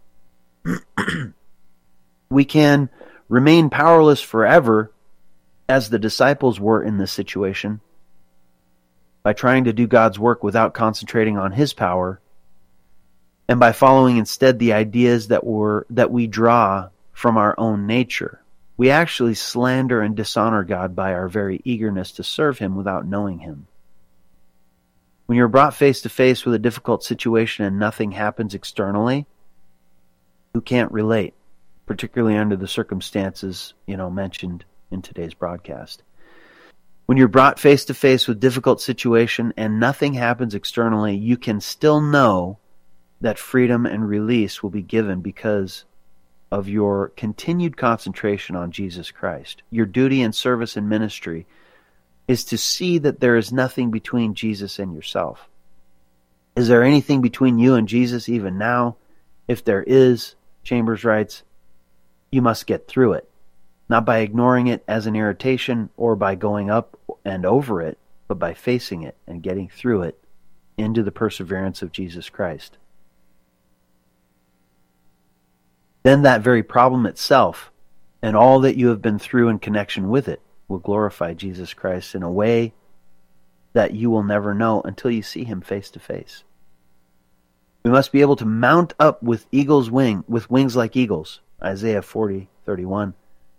We can remain powerless forever, as the disciples were in this situation, by trying to do God's work without concentrating on His power, and by following instead the ideas that were that we draw from our own nature. We actually slander and dishonor God by our very eagerness to serve Him without knowing Him. When you're brought face to face with a difficult situation and nothing happens externally, you can't relate, particularly under the circumstances, you know, mentioned in today's broadcast. When you're brought face to face with a difficult situation and nothing happens externally, you can still know that freedom and release will be given because of your continued concentration on Jesus Christ. Your duty and service and ministry is to see that there is nothing between Jesus and yourself. Is there anything between you and Jesus even now? If there is, Chambers writes, you must get through it, not by ignoring it as an irritation or by going up and over it, but by facing it and getting through it into the perseverance of Jesus Christ. Then that very problem itself and all that you have been through in connection with it will glorify Jesus Christ in a way that you will never know until you see Him face to face. We must be able to mount up with eagle's wing, with wings like eagles. Isaiah forty thirty-one.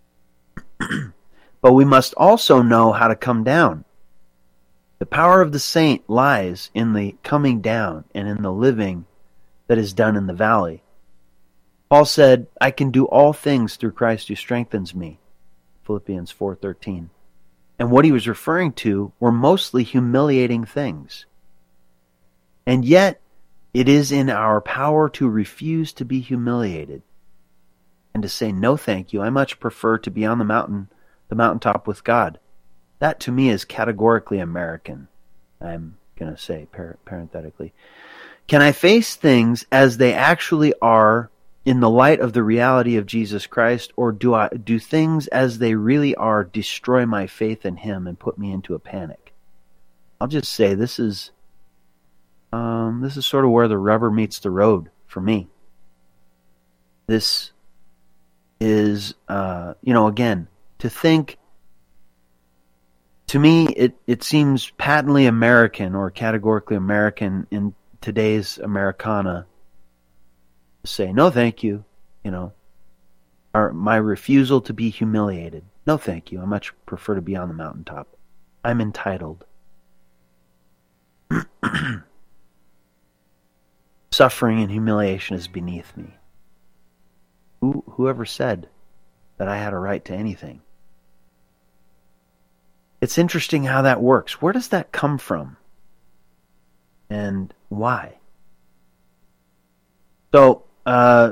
But we must also know how to come down. The power of the saint lies in the coming down and in the living that is done in the valley. Paul said, I can do all things through Christ who strengthens me. Philippians four thirteen. And what he was referring to were mostly humiliating things. And yet, it is in our power to refuse to be humiliated and to say, no thank you, I much prefer to be on the mountain, the mountaintop with God. That to me is categorically American, I'm going to say par- parenthetically. Can I face things as they actually are in the light of the reality of Jesus Christ, or do I do things as they really are destroy my faith in him and put me into a panic? I'll just say this is um, this is sort of where the rubber meets the road for me. This is, uh, you know, again, to think, to me, it, it seems patently American or categorically American in today's Americana to say, no thank you, you know, or my refusal to be humiliated. No thank you, I much prefer to be on the mountaintop. I'm entitled. Suffering and humiliation is beneath me. Who, whoever said that I had a right to anything? It's interesting how that works. Where does that come from? And why? So, uh,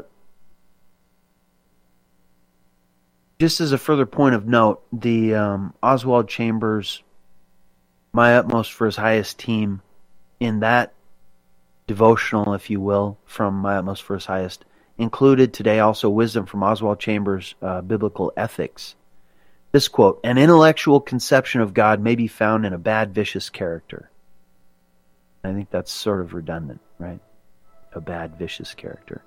just as a further point of note, the um, Oswald Chambers, My Utmost for His Highest team, in that devotional, if you will, from My Utmost for His Highest, included today also wisdom from Oswald Chambers' uh, Biblical Ethics. This quote, an intellectual conception of God may be found in a bad, vicious character. I think that's sort of redundant, right? A bad, vicious character.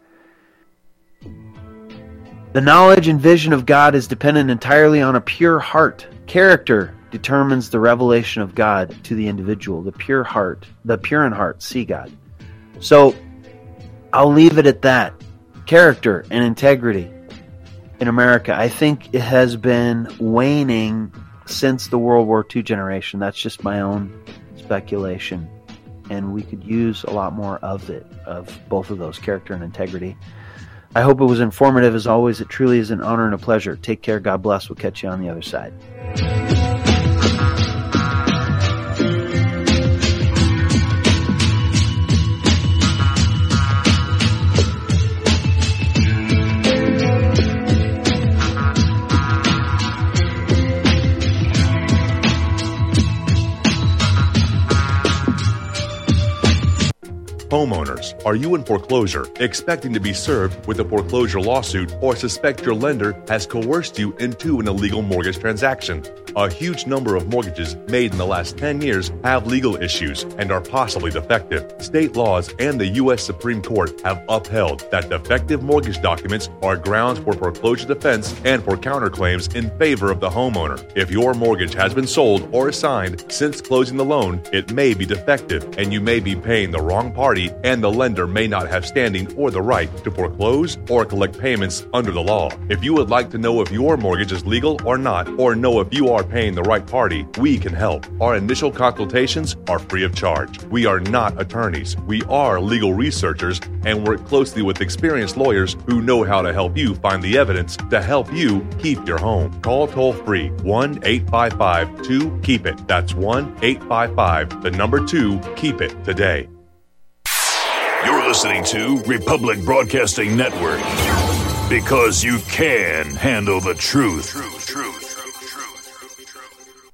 The knowledge and vision of God is dependent entirely on a pure heart. Character determines the revelation of God to the individual. The pure heart, the pure in heart, see God. So, I'll leave it at that. Character and integrity in America, I think it has been waning since the World War Two generation. That's just my own speculation. And we could use a lot more of it, of both of those, character and integrity. I hope it was informative. As always, it truly is an honor and a pleasure. Take care. God bless. We'll catch you on the other side. Homeowners, are you in foreclosure, expecting to be served with a foreclosure lawsuit, or suspect your lender has coerced you into an illegal mortgage transaction? A huge number of mortgages made in the last ten years have legal issues and are possibly defective. State laws and the U S Supreme Court have upheld that defective mortgage documents are grounds for foreclosure defense and for counterclaims in favor of the homeowner. If your mortgage has been sold or assigned since closing the loan, it may be defective and you may be paying the wrong party, and the lender may not have standing or the right to foreclose or collect payments under the law. If you would like to know if your mortgage is legal or not, or know if you are paying the right party, we can help. Our initial consultations are free of charge. We are not attorneys. We are legal researchers and work closely with experienced lawyers who know how to help you find the evidence to help you keep your home. Call toll free one eight five five two keep it. That's one eight five five, the number two, keep it today. You're listening to Republic Broadcasting Network, because you can handle the truth. Truth, truth.